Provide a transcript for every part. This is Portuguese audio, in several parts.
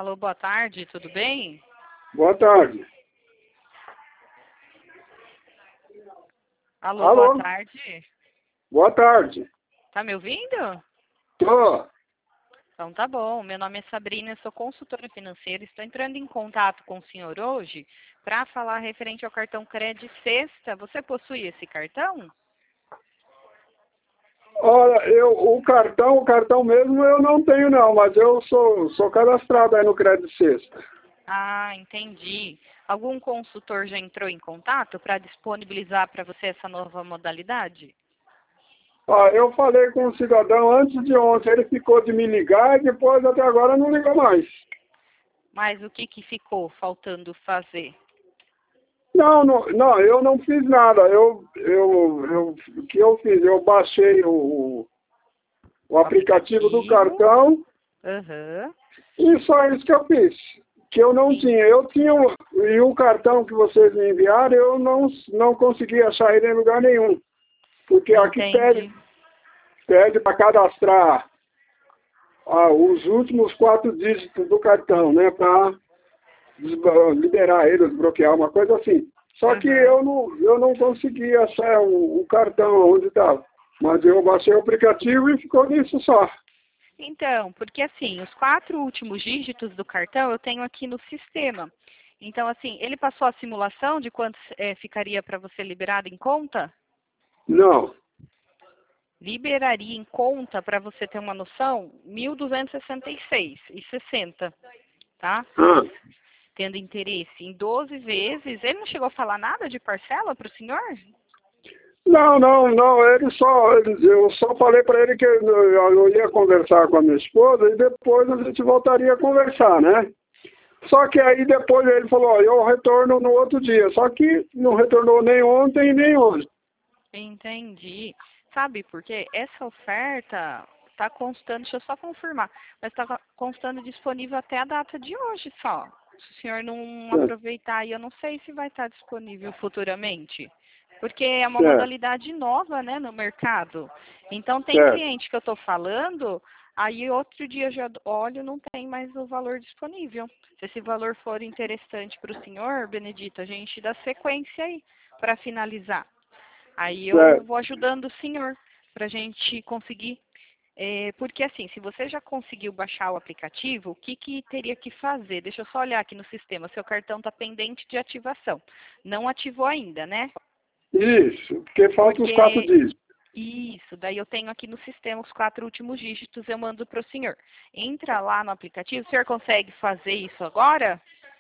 Alô, boa tarde, tudo bem? Boa tarde. Alô, Alô? boa tarde. Boa tarde. Tá me ouvindo? Tô. Então tá bom. Meu nome é Sabrina, eu sou consultora financeira. Estou entrando em contato com o senhor hoje para falar referente ao cartão Cred Sexta. Você possui esse cartão? Olha, o cartão mesmo eu não tenho não, mas eu sou cadastrado aí no Crédito Sexta. Ah, entendi. Algum consultor já entrou em contato para disponibilizar para você essa nova modalidade? Eu falei com o cidadão antes de ontem, ele ficou de me ligar e depois até agora não ligou mais. Mas o que ficou faltando fazer? Não, eu não fiz nada. O que eu fiz? Eu baixei o aplicativo do cartão Aham. e só isso que eu fiz. Que eu não tinha. Eu tinha, e o cartão que vocês me enviaram, eu não consegui achar ele em lugar nenhum. Porque aqui Entendi. pede para cadastrar os últimos 4 dígitos do cartão, né? Para liberar ele, desbloquear, uma coisa assim. Só que eu não consegui achar o cartão onde estava. Mas eu baixei o aplicativo e ficou nisso só. Então, porque assim, os 4 últimos dígitos do cartão eu tenho aqui no sistema. Então, assim, ele passou a simulação de quanto ficaria para você liberado em conta? Não. Liberaria em conta, para você ter uma noção, 1.266,60, tá? Ah. Tendo interesse em 12 vezes. Ele não chegou a falar nada de parcela para o senhor? Não. Eu só falei para ele que eu ia conversar com a minha esposa e depois a gente voltaria a conversar, né? Só que aí depois ele falou, eu retorno no outro dia. Só que não retornou nem ontem nem hoje. Entendi. Sabe por quê? Essa oferta está constando, deixa eu só confirmar, mas está constando disponível até a data de hoje só. Se o senhor não aproveitar aí, eu não sei se vai estar disponível futuramente. Porque é uma modalidade nova, né, no mercado. Então, tem cliente que eu estou falando, aí outro dia eu já olho, não tem mais o valor disponível. Se esse valor for interessante para o senhor, Benedito, a gente dá sequência aí para finalizar. Aí eu vou ajudando o senhor para a gente conseguir. Porque assim, se você já conseguiu baixar o aplicativo, o que teria que fazer? Deixa eu só olhar aqui no sistema. Seu cartão está pendente de ativação. Não ativou ainda, né? Isso, porque faltam os 4 dígitos. Isso, daí eu tenho aqui no sistema os 4 últimos dígitos, eu mando para o senhor. Entra lá no aplicativo, o senhor consegue fazer isso agora?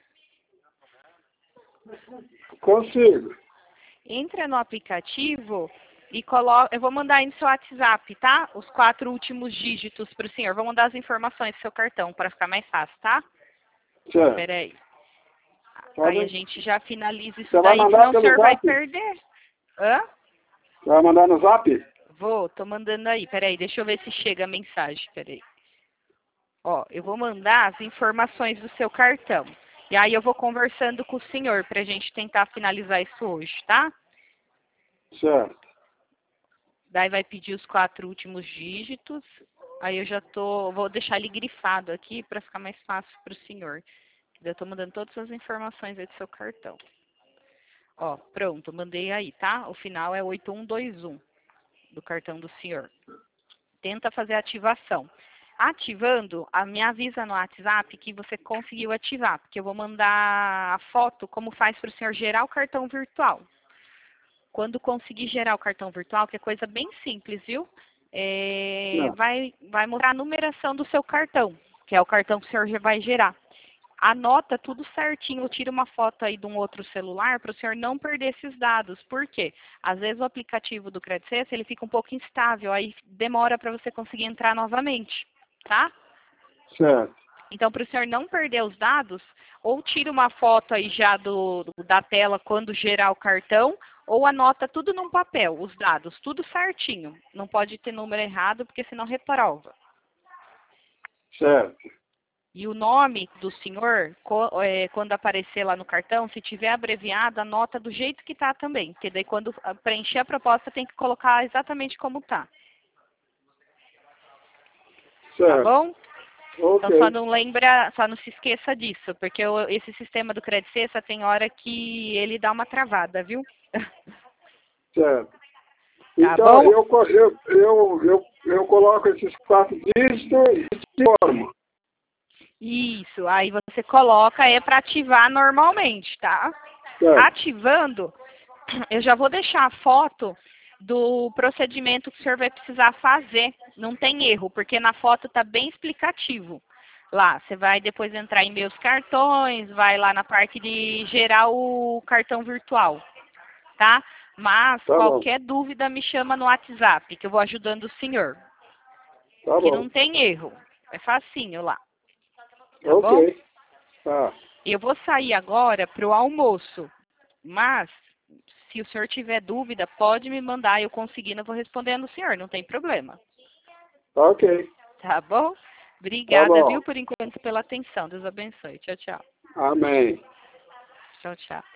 Consigo. Entra no aplicativo e coloca. Eu vou mandar aí no seu WhatsApp, tá? Os 4 últimos dígitos para o senhor. Vou mandar as informações do seu cartão para ficar mais fácil, tá? Certo. Espera aí. Aí a gente já finaliza isso Você daí, vai senão mandar o pelo senhor vai Zap? perder. Hã? Vai mandar no Zap? Vou, tô mandando aí. Peraí, deixa eu ver se chega a mensagem. Peraí. Ó, eu vou mandar as informações do seu cartão. E aí eu vou conversando com o senhor pra gente tentar finalizar isso hoje, tá? Certo. Daí vai pedir os 4 últimos dígitos. Aí eu já vou deixar ele grifado aqui para ficar mais fácil para o senhor. Eu estou mandando todas as informações aí do seu cartão. Ó, pronto, mandei aí, tá? O final é 8121 do cartão do senhor. Tenta fazer a ativação. Ativando, me avisa no WhatsApp que você conseguiu ativar, porque eu vou mandar a foto como faz para o senhor gerar o cartão virtual. Quando conseguir gerar o cartão virtual, que é coisa bem simples, viu? Vai mostrar a numeração do seu cartão, que é o cartão que o senhor já vai gerar. Anota tudo certinho, tira uma foto aí de um outro celular para o senhor não perder esses dados. Por quê? Às vezes o aplicativo do Credit Sexta, ele fica um pouco instável, aí demora para você conseguir entrar novamente, tá? Certo. Então, para o senhor não perder os dados, ou tira uma foto aí já da tela quando gerar o cartão, ou anota tudo num papel, os dados, tudo certinho. Não pode ter número errado, porque senão reprova. Certo. E o nome do senhor, quando aparecer lá no cartão, se tiver abreviado, anota do jeito que está também. Porque daí quando preencher a proposta tem que colocar exatamente como está. Certo. Tá bom? Ok. Então só não se esqueça disso, porque esse sistema do Credit Cessa tem hora que ele dá uma travada, viu? Certo. Tá Então, bom? eu coloco esses 4 dígitos e te informo. Isso, aí você coloca para ativar normalmente, tá? Certo. Ativando, eu já vou deixar a foto do procedimento que o senhor vai precisar fazer. Não tem erro, porque na foto tá bem explicativo. Lá, você vai depois entrar em meus cartões, vai lá na parte de gerar o cartão virtual, tá? Mas Tá bom. qualquer dúvida me chama no WhatsApp, que eu vou ajudando o senhor. Tá Que bom. não tem erro. É facinho lá. Tá bom? Ok. Tá. Eu vou sair agora para o almoço, mas se o senhor tiver dúvida, pode me mandar, eu conseguindo, eu vou respondendo o senhor, não tem problema. Ok. Tá bom? Tá Obrigada, bom. viu, por enquanto, pela atenção. Deus abençoe. Tchau, tchau. Amém. Tchau, tchau.